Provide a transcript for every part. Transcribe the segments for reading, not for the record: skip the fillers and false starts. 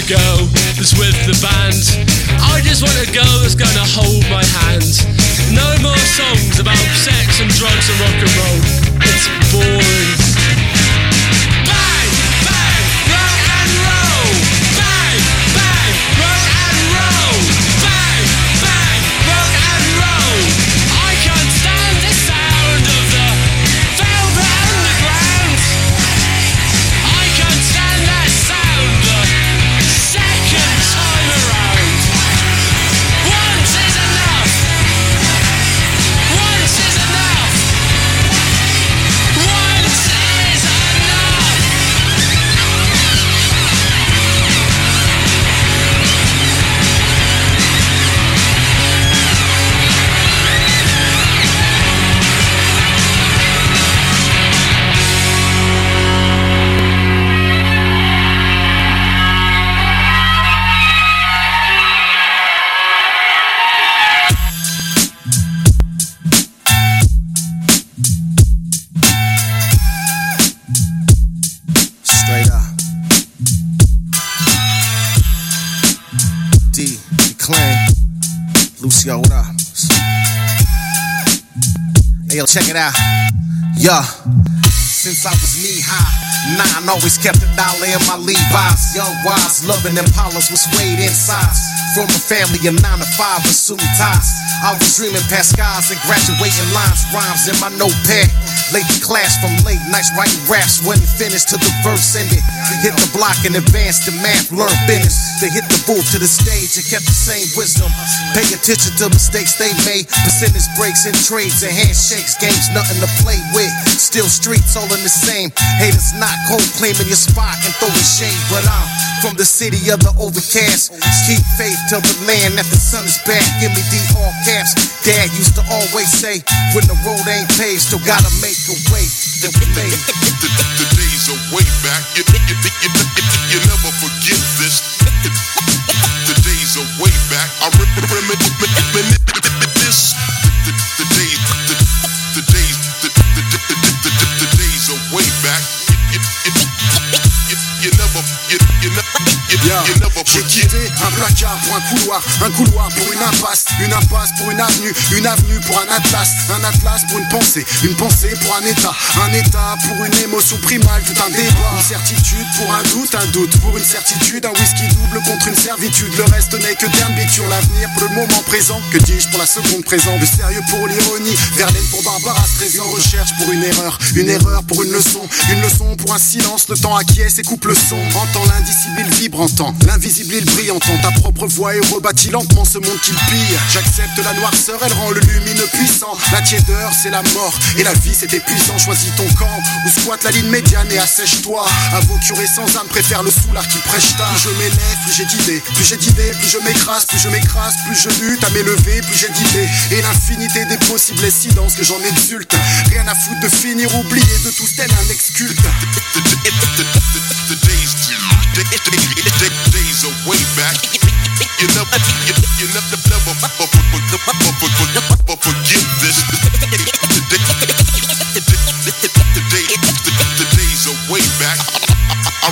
a girl that's with the band. I just want a girl that's gonna hold my hand. No more songs about sex and drugs and rock and roll. It's boring. Bang, bang, rock and roll. Bang, bang, rock and roll. Bang, bang, rock and roll. I can't stand the sound of the Velvet Underground. I can't stand that sound the second time around. Once is enough. Once is enough. Once is enough. Straight up. D, Clan, Lucio, what up? Hey, yo, check it out. Yeah. Since I was knee-high, 9 always kept a dollar in my Levi's. Young, wise, loving Impalas with suede insides. From a family of 9 to 5 with suit ties. I was dreaming past skies and graduating lines, rhymes in my notepad. Late to class from late nights writing raps, wasn't finished till the verse ended. Hit the block and advanced to math, learn business. They hit the booth to the stage and kept the same wisdom. Pay attention to mistakes they made. Percentage breaks and trades and handshakes. Games nothing to play with. Still streets all in the same. Haters not cold claiming your spot and throwing shade. But I'm from the city of the overcast. Keep faith till the land that the sun is back. Give me the all caps. Dad used to always say, when the road ain't paved, still gotta make a way. The days are way back. You never forget this. The days are way back. I reminisce this. The days are way back. You never J'ai forget. quitté un placard pour un couloir pour une impasse pour une avenue pour un atlas pour une pensée pour un état pour une émotion primale, tout un débat, une certitude pour un doute pour une certitude, un whisky double contre une servitude, le reste n'est que d'ambition, l'avenir pour le moment présent, que dis-je pour la seconde présente, le sérieux pour l'ironie, Verlaine pour Barbara Streisand, recherche pour une erreur pour une leçon pour un silence, le temps acquiesce et coupe le son, entend l'indicible, il vibre, entend l'invisible, il brille, entend ta propre voix et rebâtit lentement ce monde qu'il pille. J'accepte la noirceur, elle rend le lumineux puissant. La tiédeur, c'est la mort et la vie, c'est épuisant. Choisis ton camp ou squatte la ligne médiane et assèche-toi. Avocuré sans âme, préfère le soulard qui prêche ta. Plus je m'élève, plus j'ai d'idées, plus je m'écrase, plus je lutte à m'élever, plus j'ai d'idées. Et l'infinité des possibles est si dense que j'en exulte. Rien à foutre de finir oublié de tous tel un ex-culte. The days are way back. You never forget this. The days are way back. I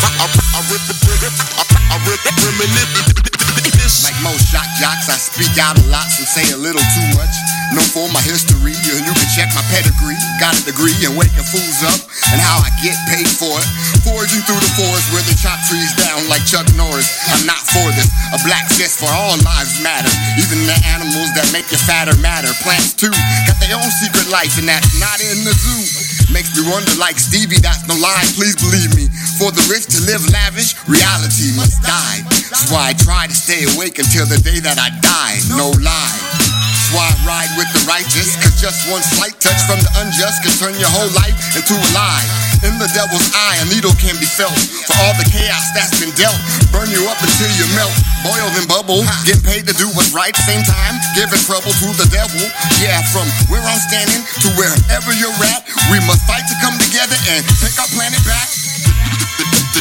reminisce. Like most shock jocks, I speak out a lot, so say a little too much. Known for my history, and you can check my pedigree. Got a degree in waking fools up, and how I get paid for it. Foraging through the forest where they chop trees down like Chuck Norris. I'm not for this. A black fist for all lives matter. Even the animals that make you fatter matter. Plants too, got their own secret life, and that's not in the zoo. Makes me wonder like Stevie, that's no lie, please believe me. For the rich to live lavish, reality must die. That's why I try to stay awake until the day that I die, no lie. That's why I ride with the righteous, cause just one slight touch from the unjust can turn your whole life into a lie. In the devil's eye, a needle can be felt. For all the chaos that's been dealt, burn you up until you melt. Boil then bubble, getting paid to do what's right. Same time, giving trouble to the devil. Yeah, from where I'm standing to wherever you're at, we must fight to come together and take our planet back. The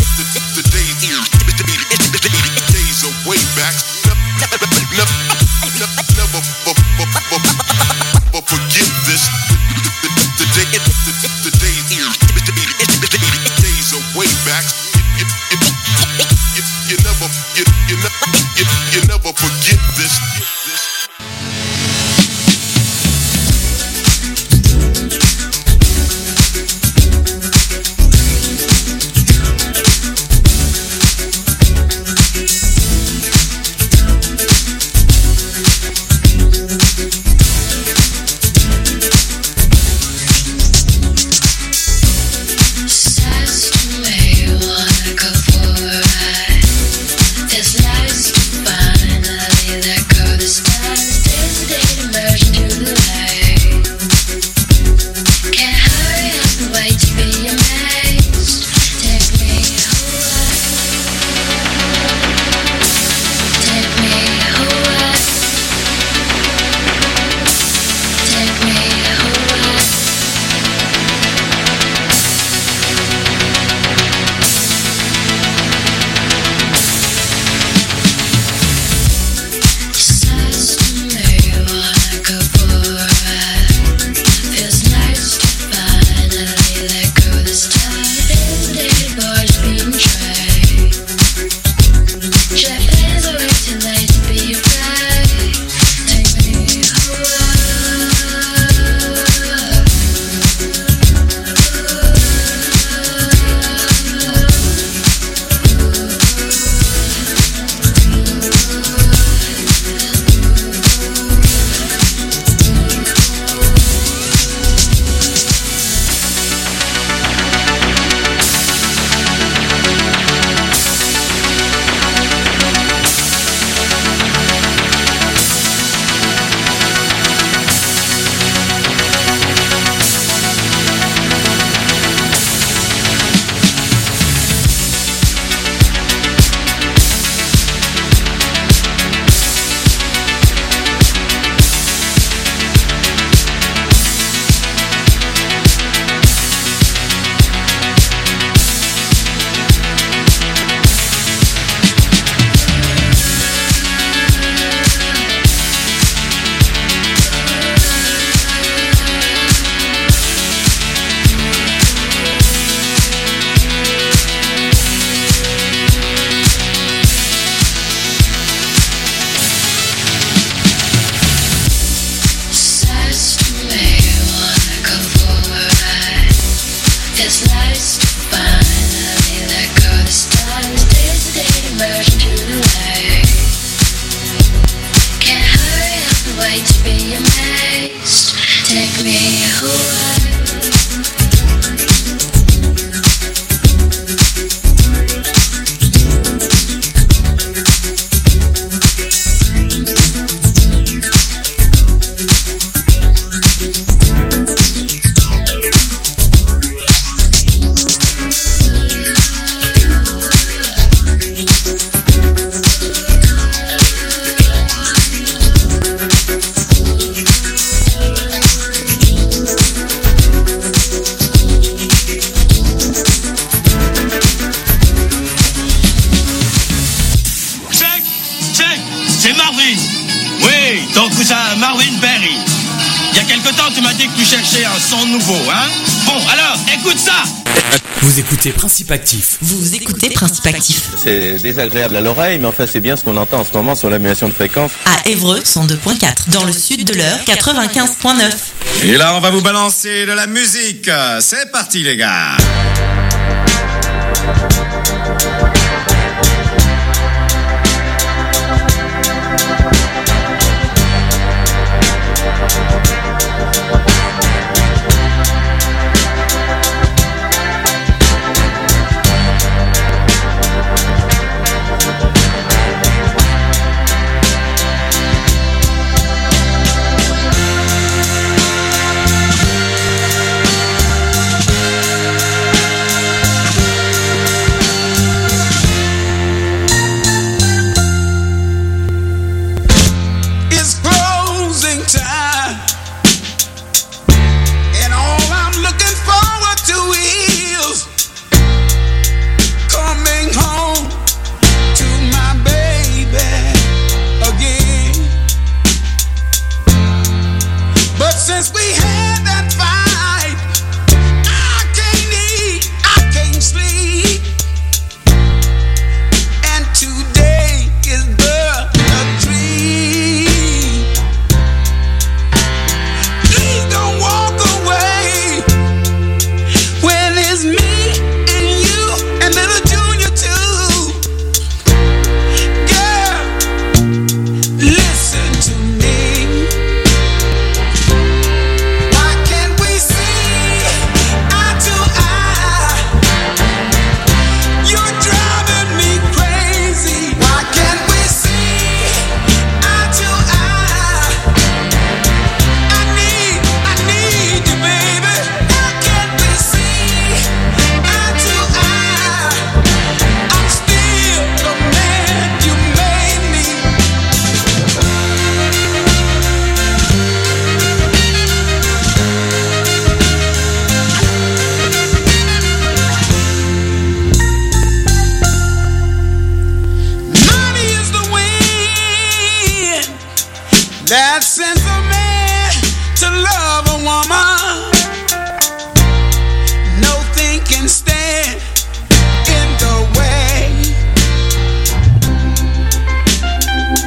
days are way back. Never forget this. The days are way back. You never forget this. Vous écoutez Principe Actif. Vous écoutez Principe Actif. C'est désagréable à l'oreille, mais enfin c'est bien ce qu'on entend en ce moment sur l'annulation de fréquence. À Évreux, 102.4. Dans le sud de l'Eure, 95.9. Et là, on va vous balancer de la musique. C'est parti, les gars.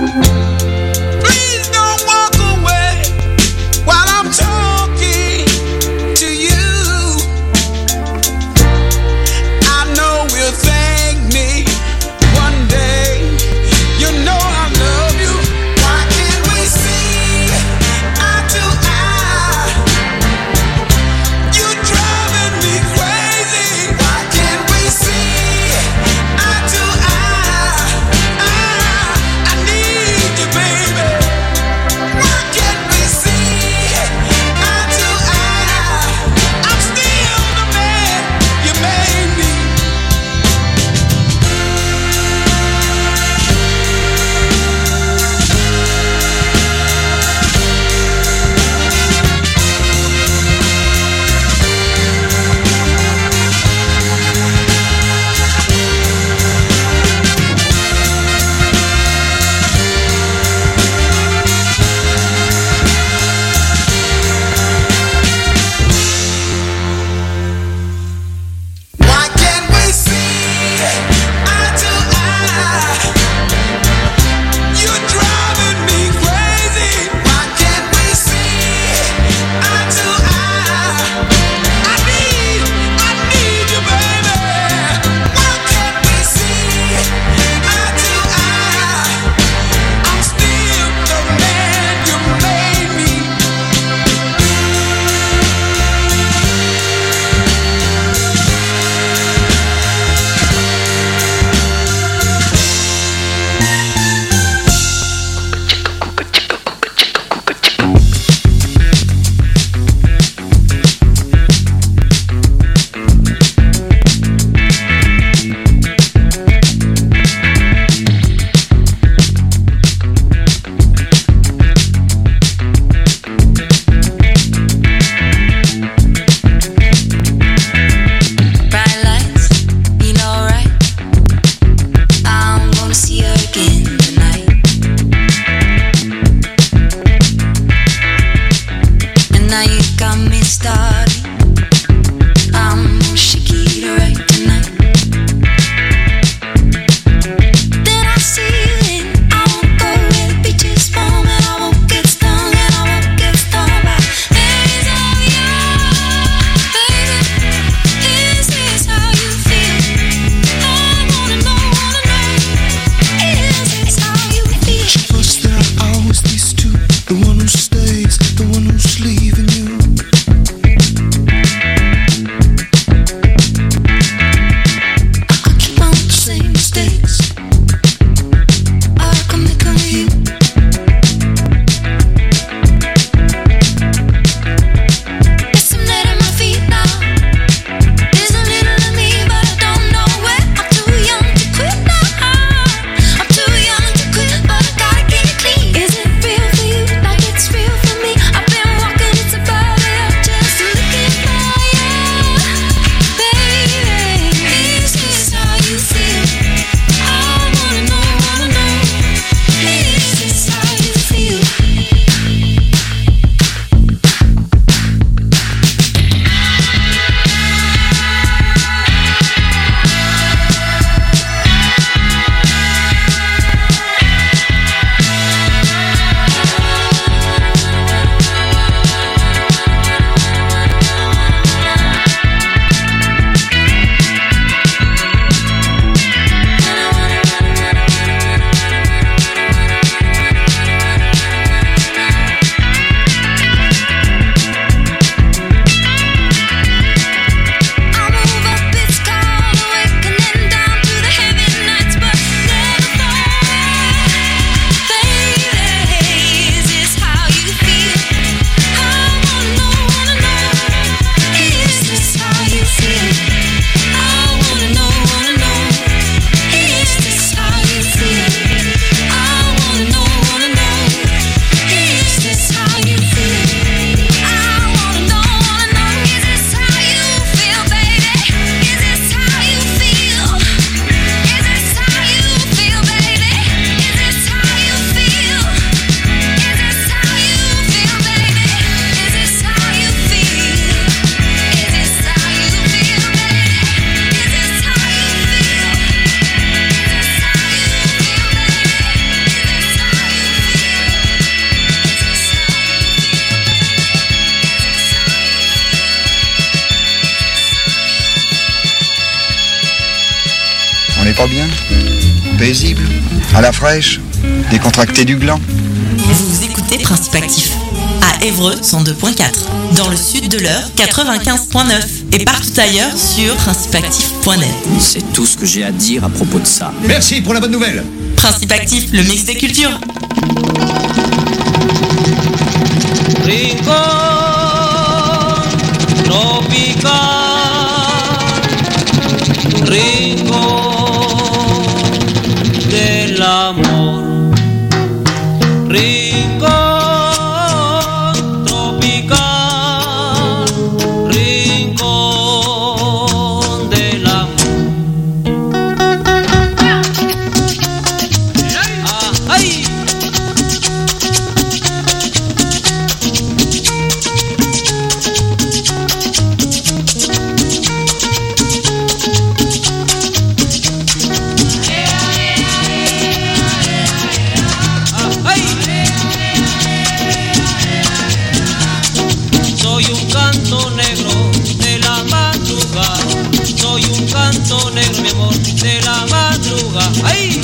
Please don't walk away while I'm talking to you. I know you'll thank me one day. You know I love you. Why can't we see eye to eye? You're driving me crazy. Why can't we see eye to eye? I need you. pas bien, paisible, à la fraîche, décontracté du gland. Vous écoutez Principe Actif à Évreux 102.4, dans le sud de l'Eure 95.9 et partout ailleurs sur principeactif.net. C'est tout ce que j'ai à dire à propos de ça. Merci pour la bonne nouvelle. Principe Actif, le mix des cultures. Rincón tropical, rincón del amor, rincón tropical, rincón del amor. ¡Ay! Soy un canto negro de la madrugada, soy un canto negro, mi amor, de la madrugada. ¡Ay!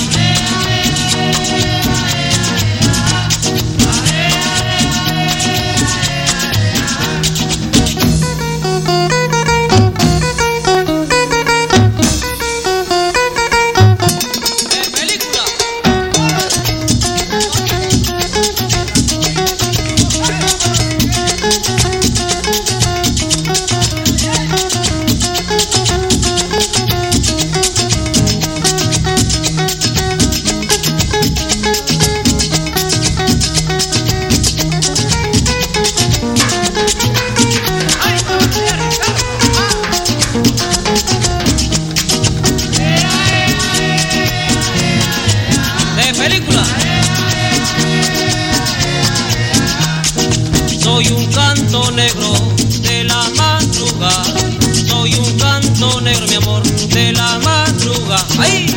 Soy un canto negro de la madrugada, soy un canto negro, mi amor, de la madrugada. ¡Ay!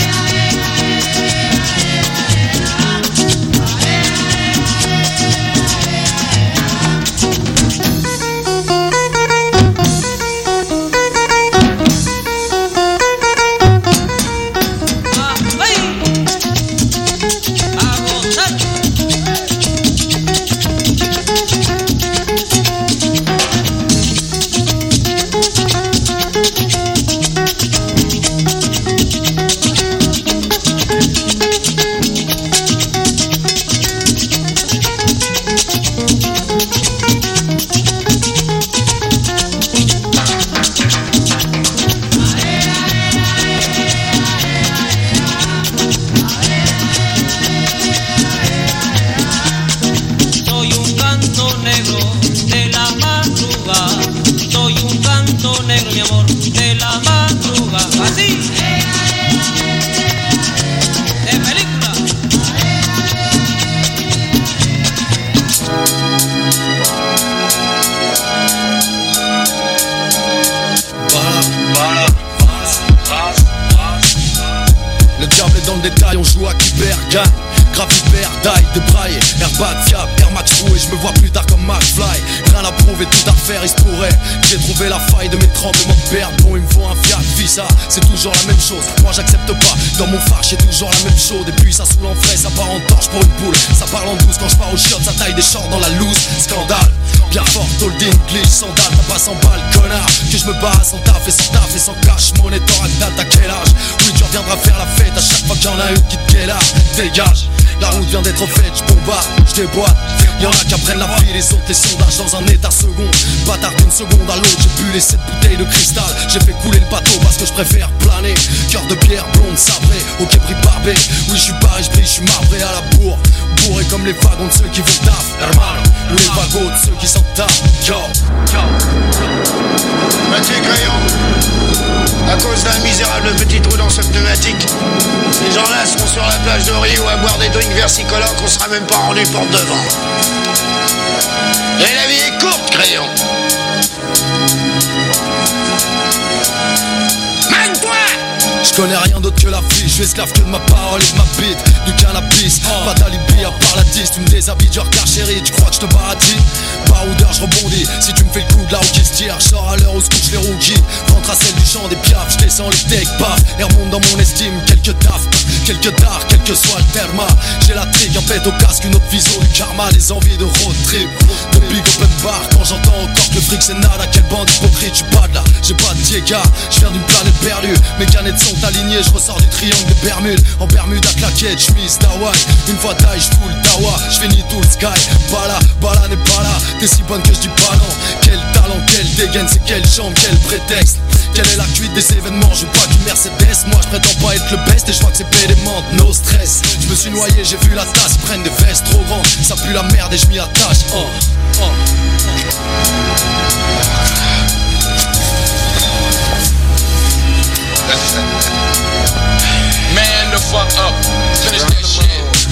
C'est toujours la même chose, moi j'accepte pas. Dans mon phare j'ai toujours la même chose. Et puis ça saoule en frais, ça part en torche pour une poule. Ça parle en douce quand je pars au shot, ça taille des shorts dans la loose. Scandale, bien fort, holding, glitch, sandales. T'as pas 100 balles, connard. Que je me bats sans taf et sans cash. Monnaie t'auras date à quel âge? Oui tu reviendras faire la fête à chaque fois qu'il y en a une qui te guéla. Dégage, la route vient d'être faite, je bombarde, je déboîte. Y'en a qui apprennent la vie, les autres les sondages dans un état second. Bâtard d'une seconde à l'autre, j'ai bu les 7 bouteilles de cristal. J'ai fait couler le bateau parce que je préfère planer. Cœur de pierre blonde, sabré, ok pris barbé. Oui je suis barré, je brille, je suis marbré à la bourre. Bourré comme les wagons de ceux qui vont taf, hermano. Ou les wagons de ceux qui s'en tapent. Yo, yo. Mathieu Crayon, à cause d'un misérable petit trou dans ce pneumatique, ces gens-là seront sur la plage de Rio à boire des drinks versicolores qu'on sera même pas rendu porte devant. Et la vie est courte, Crayon. Magne-toi, Je connais rien d'autre que la vie, je suis esclave que de ma parole et de ma bite. Du cannabis, pas d'alibi à part la 10. Tu me déshabilles du regard chéri, tu crois que je te baratine. Baroudeur, je rebondis, si tu me fais le coup de la roue qui se tire. Je sors à l'heure où se couchent les rookies. Rentre à celle du champ des piafs, je descends les take paf. Et remonte dans mon estime, quelques taf, quelques dards, quel que soit le terme. J'ai la trigue, un pète au casque, une autre viso du karma. Les envies de road trip, de big open bar. Quand j'entends encore que le fric c'est nada, quelle bande hypocrite, j'suis pas de là, j'ai pas de dégâts. J'viens d'une planète perdue, mes canettes sont alignées. Je ressors du triangle des Bermudes, en Bermude à claquette, j'mise d'Hawaï. Une fois taille, j'foule Tawa, j'finis tout le sky. Bala n'est pas là, t'es si bonne que j'dis pas non. Quel talent, quelle dégaine, c'est quelle chambre, quel prétexte. Quelle est la cuite des événements, je veux pas du Mercedes. Moi je prétends pas être le best et je crois que c'est pédément, no stress. Je me suis noyé, j'ai vu la tasse, ils prennent des vestes trop grandes. Ça pue la merde et je m'y attache. Man the fuck up, finish that shit.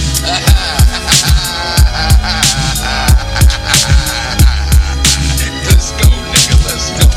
Let's go, nigga, let's go.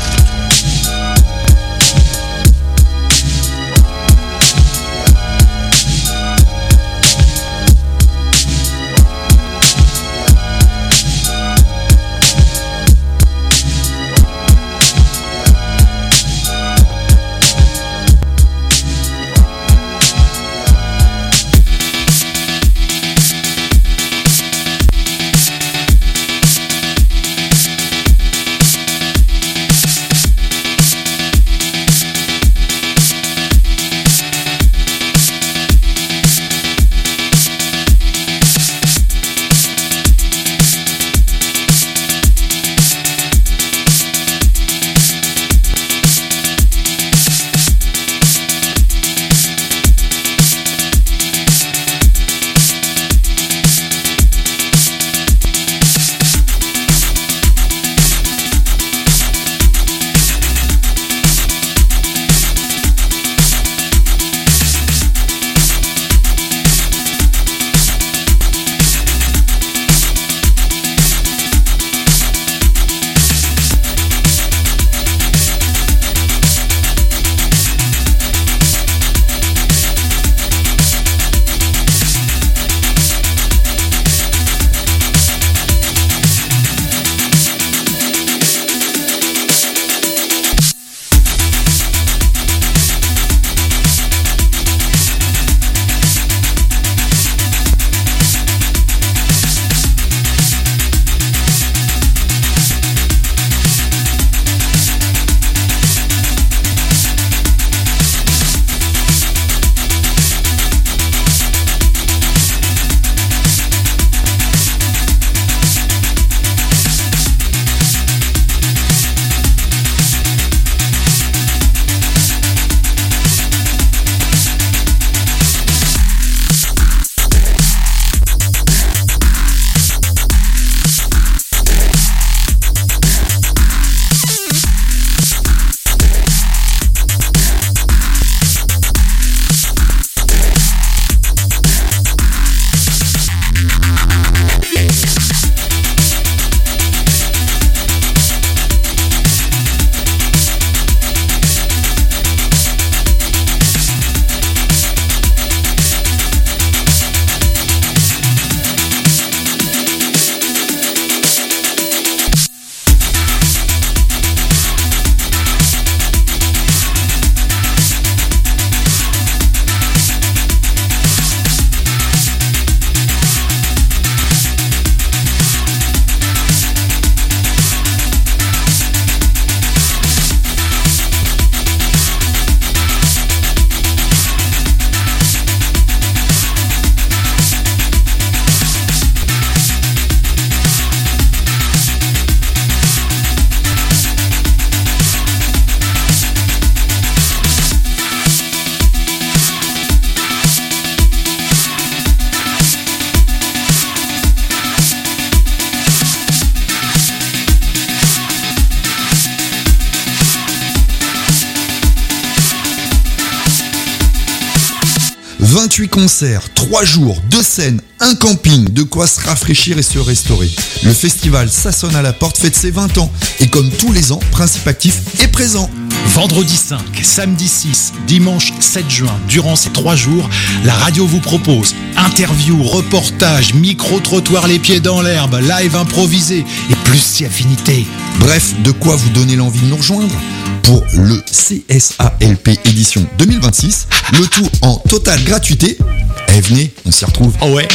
« 28 concerts, 3 jours, 2 scènes, un camping, de quoi se rafraîchir et se restaurer. Le festival Ça sonne à la porte fête ses 20 ans. Et comme tous les ans, Principe Actif est présent. Vendredi 5, samedi 6, dimanche 7 juin, durant ces 3 jours, la radio vous propose interviews, reportages, micro-trottoirs les pieds dans l'herbe, live improvisé et plus si affinité. Bref, de quoi vous donner l'envie de nous rejoindre pour le CSALP édition 2026, le tout en totale gratuité. Eh venez, on s'y retrouve. Oh ouais.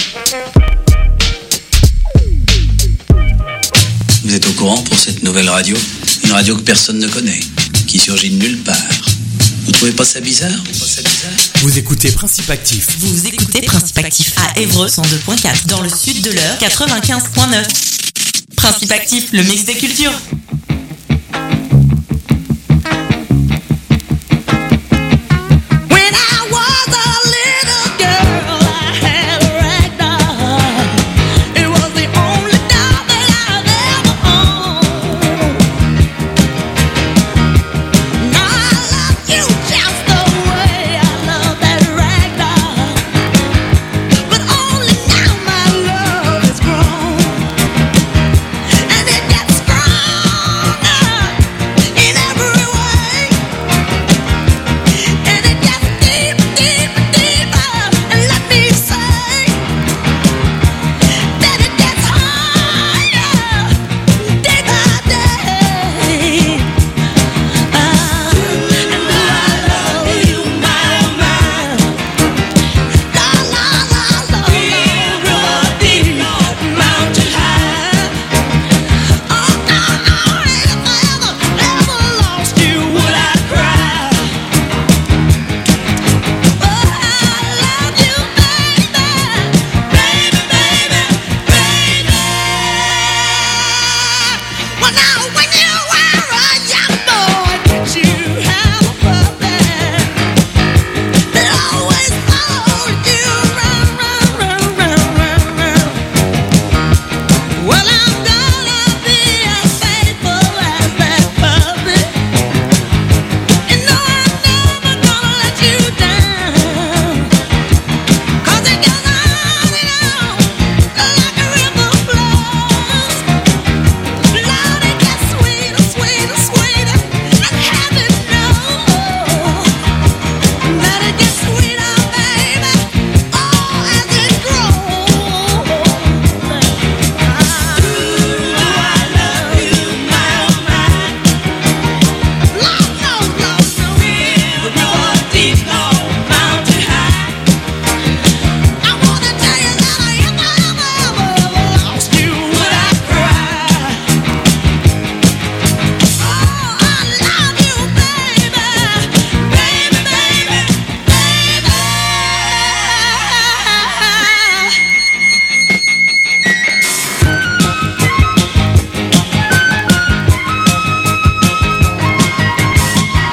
Vous êtes au courant pour cette nouvelle radio? Une radio que personne ne connaît, qui surgit de nulle part. Vous trouvez pas ça bizarre? Vous écoutez Principe Actif. Vous écoutez Principe Actif à Évreux 102.4 dans le sud de l'Eure 95.9. Principe Actif, le mix des cultures.